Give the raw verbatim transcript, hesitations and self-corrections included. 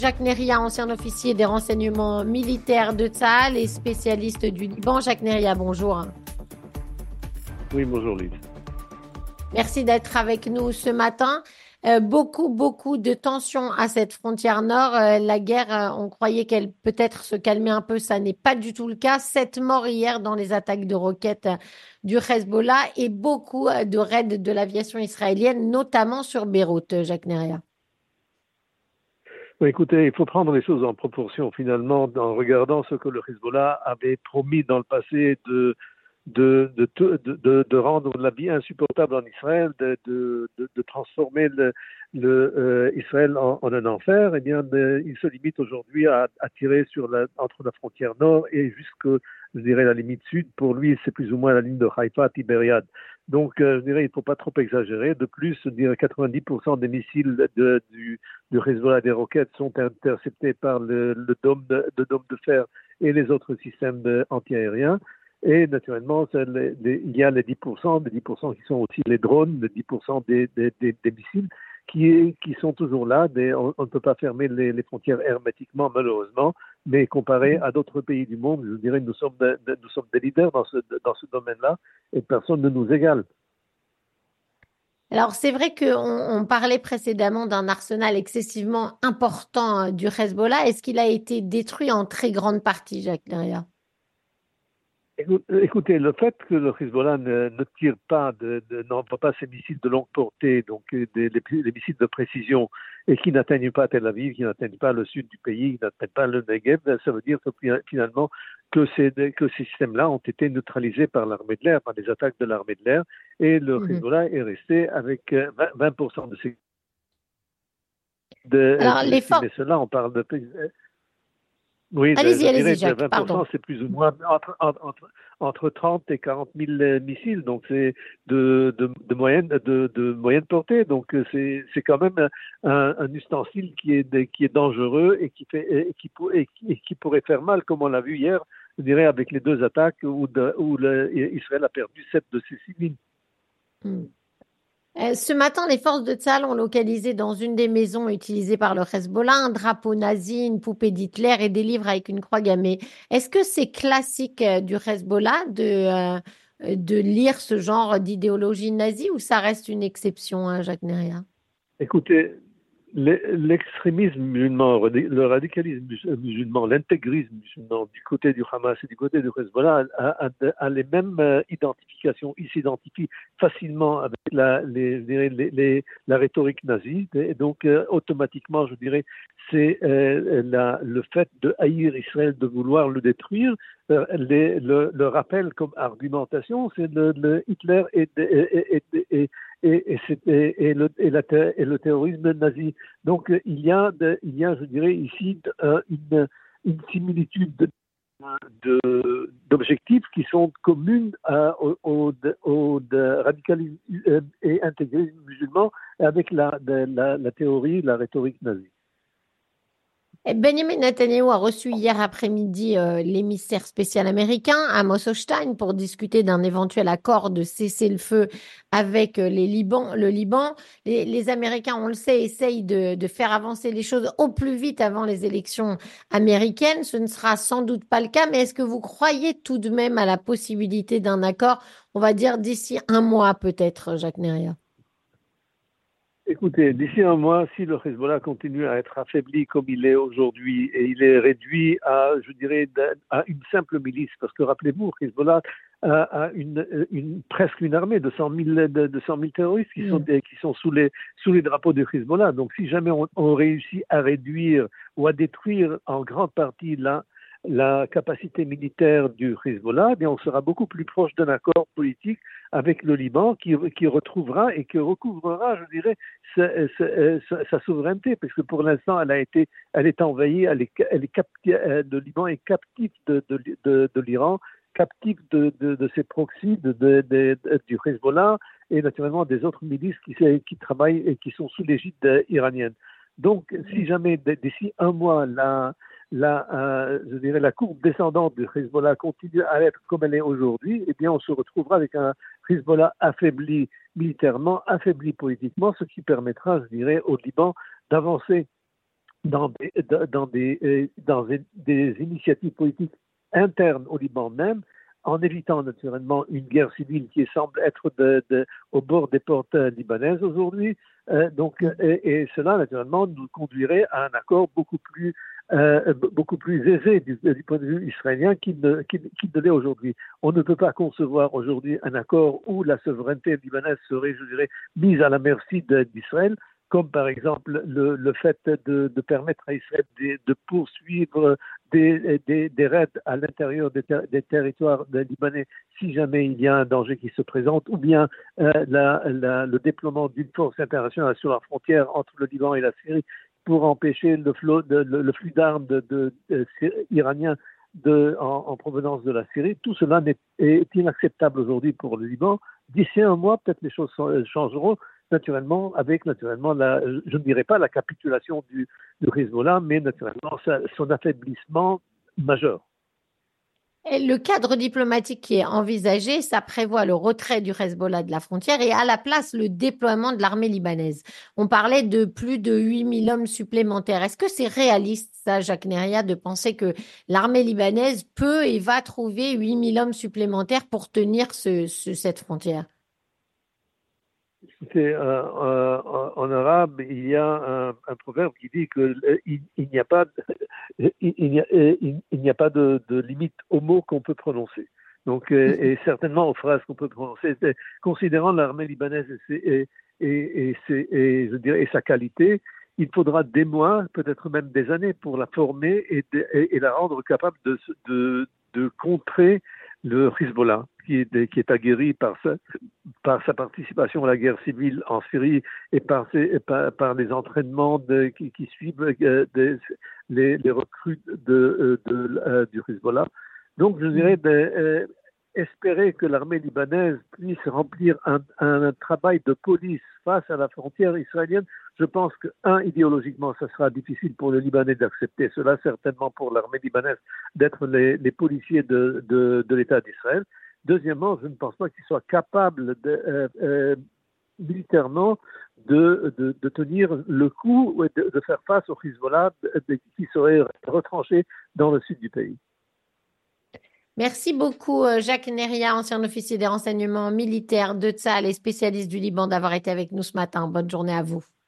Jacques Neria, ancien officier des renseignements militaires de Tsahal et spécialiste du Liban. Jacques Neria, bonjour. Oui, bonjour Lise. Merci d'être avec nous ce matin. Euh, beaucoup, beaucoup de tensions à cette frontière nord. Euh, la guerre, euh, on croyait qu'elle peut-être se calmait un peu. Ça n'est pas du tout le cas. Sept morts hier dans les attaques de roquettes euh, du Hezbollah et beaucoup euh, de raids de l'aviation israélienne, notamment sur Beyrouth, euh, Jacques Neria. Oui, écoutez, il faut prendre les choses en proportion finalement en regardant ce que le Hezbollah avait promis dans le passé de de, de, de, de, de rendre la vie insupportable en Israël, de, de, de, de transformer le, le, euh, Israël en, en un enfer. Eh bien, de, il se limite aujourd'hui à, à tirer sur la, entre la frontière nord et jusque, je dirais, la limite sud. Pour lui, c'est plus ou moins la ligne de Haïfa, Tibériade. Donc, euh, je dirais, il ne faut pas trop exagérer. De plus, je dirais, quatre-vingt-dix pour cent des missiles de, du, du Hezbollah, des roquettes, sont interceptés par le, le dôme de, de dôme de fer et les autres systèmes antiaériens. Et naturellement, les, les, il y a les dix pour cent, les dix pour cent qui sont aussi les drones, les dix pour cent des, des, des, des missiles qui, qui sont toujours là. Des, on, on ne peut pas fermer les, les frontières hermétiquement, malheureusement, mais comparé à d'autres pays du monde, je dirais que nous sommes, de, de, nous sommes des leaders dans ce, dans ce domaine-là et personne ne nous égale. Alors, c'est vrai qu'on on parlait précédemment d'un arsenal excessivement important euh, du Hezbollah. Est-ce qu'il a été détruit en très grande partie, Jacques Neria? Écoutez, le fait que le Hezbollah ne, ne tire pas, de, de, n'envoie pas ses missiles de longue portée, donc des, les, les missiles de précision, et qui n'atteignent pas Tel Aviv, qui n'atteignent pas le sud du pays, qui n'atteignent pas le Negev, ça veut dire que finalement que ces, que ces systèmes-là ont été neutralisés par l'armée de l'air, par des attaques de l'armée de l'air, et le Mhm. Hezbollah est resté avec vingt pour cent de ses... De, Alors, pour les estimer forces... cela, on parle de oui, je, Allez-y, je dirais allez-y, que Jacques, vingt pour pardon. cent, c'est plus ou moins entre, entre, entre trente et quarante mille missiles, donc c'est de, de, de, moyenne, de, de moyenne portée. Donc c'est, c'est quand même un, un ustensile qui est, qui est dangereux et qui, fait, et, qui, et, qui, et qui pourrait faire mal, comme on l'a vu hier, je dirais, avec les deux attaques où, de, où le, Israël a perdu sept de ses civils. Hmm. Euh, ce matin, les forces de Tsahal ont localisé dans une des maisons utilisées par le Hezbollah un drapeau nazi, une poupée d'Hitler et des livres avec une croix gammée. Est-ce que c'est classique euh, du Hezbollah de, euh, de lire ce genre d'idéologie nazie ou ça reste une exception, hein, Jacques Neria? Écoutez, l'extrémisme musulman, le radicalisme musulman, l'intégrisme musulman du côté du Hamas et du côté du Hezbollah a, a, a les mêmes euh, identifications. Ils s'identifient facilement avec la, les, les, les, la rhétorique nazie. Et donc, euh, automatiquement, je dirais, c'est euh, la, le fait de haïr Israël, de vouloir le détruire. Euh, les, le, le rappel comme argumentation, c'est le, le Hitler et, et, et, et, et, et, et, et, le, et, la, et le terrorisme nazi. Donc il y a, de, il y a je dirais ici, euh, une, une similitude de, de, d'objectifs qui sont communes euh, au, au, au de radicalisme et intégrisme musulman avec la, de, la, la théorie, la rhétorique nazie. Benjamin Netanyahu a reçu hier après-midi euh, l'émissaire spécial américain Amos Hochstein pour discuter d'un éventuel accord de cessez-le-feu avec euh, les Liban, le Liban. Les, les Américains, on le sait, essayent de, de faire avancer les choses au plus vite avant les élections américaines. Ce ne sera sans doute pas le cas, mais est-ce que vous croyez tout de même à la possibilité d'un accord, on va dire d'ici un mois peut-être, Jacques Neria? Écoutez, d'ici un mois, si le Hezbollah continue à être affaibli comme il est aujourd'hui et il est réduit à, je dirais, à une simple milice, parce que rappelez-vous, Hezbollah a, a une, une, presque une armée de cent mille, de, de cent mille terroristes qui sont, Mm. qui sont sous, les, sous les drapeaux du Hezbollah. Donc si jamais on, on réussit à réduire ou à détruire en grande partie la, la capacité militaire du Hezbollah, eh on sera beaucoup plus proche d'un accord politique avec le Liban qui, qui retrouvera et qui recouvrera, je dirais, sa, sa, sa souveraineté, parce que pour l'instant, elle a été, elle est envahie, elle est, elle est captive, le Liban est captif de, de, de, de l'Iran, captif de, de, de ses proxys, de, de, de, du Hezbollah et naturellement des autres milices qui, qui travaillent et qui sont sous l'égide iranienne. Donc, si jamais d'ici un mois, la, la, euh, je dirais la courbe descendante du Hezbollah continue à être comme elle est aujourd'hui, eh bien, on se retrouvera avec un Hezbollah affaibli militairement, affaibli politiquement, ce qui permettra, je dirais, au Liban d'avancer dans des, dans des, euh, dans des initiatives politiques internes au Liban même, en évitant naturellement une guerre civile qui semble être de, de, au bord des portes libanaises aujourd'hui. Euh, donc, et, et, cela naturellement nous conduirait à un accord beaucoup plus, euh, beaucoup plus aisé du, du point de vue israélien qu'il ne, qu'il, qu'il ne l'est aujourd'hui. On ne peut pas concevoir aujourd'hui un accord où la souveraineté libanaise serait, je dirais, mise à la merci de, d'Israël, comme par exemple le, le fait de, de, permettre à Israël de, de poursuivre des, des, des, raids à l'intérieur des, ter des territoires libanais si jamais il y a un danger qui se présente, ou bien euh, la, la, le déploiement d'une force internationale sur la frontière entre le Liban et la Syrie pour empêcher le, flot, de, le, le flux d'armes de, de, de, iraniens de, en, en provenance de la Syrie. Tout cela est, est inacceptable aujourd'hui pour le Liban. D'ici un mois, peut-être les choses changeront, naturellement, avec naturellement, la, je ne dirais pas la capitulation du, du Hezbollah, mais naturellement sa, son affaiblissement majeur. Et le cadre diplomatique qui est envisagé, ça prévoit le retrait du Hezbollah de la frontière et à la place le déploiement de l'armée libanaise. On parlait de plus de huit mille hommes supplémentaires. Est-ce que c'est réaliste, ça, Jacques Neria, de penser que l'armée libanaise peut et va trouver huit mille hommes supplémentaires pour tenir ce, ce, cette frontière? C'est, euh, euh, en arabe, il y a un, un proverbe qui dit que euh, il, il n'y a pas, il, il, n'y a, il, il n'y a pas de, de limite aux mots qu'on peut prononcer. Donc, euh, et certainement aux phrases qu'on peut prononcer. Considérant l'armée libanaise et, et, et, et, et, je dirais, et sa qualité, il faudra des mois, peut-être même des années, pour la former et, de, et, et la rendre capable de, de, de contrer le Hezbollah, qui est, qui est aguerri par sa, par sa participation à la guerre civile en Syrie et par, ses, et par, par les entraînements de, qui, qui suivent euh, des, les, les recrues de, de, de, euh, du Hezbollah. Donc, je dirais de, euh, espérer que l'armée libanaise puisse remplir un, un travail de police face à la frontière israélienne. Je pense que, un, idéologiquement, ça sera difficile pour les Libanais d'accepter cela, certainement pour l'armée libanaise d'être les, les policiers de, de, de l'État d'Israël. Deuxièmement, je ne pense pas qu'ils soient capables de, euh, euh, militairement de, de, de tenir le coup et de, de faire face au Hezbollah qui serait retranché dans le sud du pays. Merci beaucoup, euh, Jacques Neria, ancien officier des renseignements militaires de Tsahal et spécialiste du Liban, d'avoir été avec nous ce matin. Bonne journée à vous.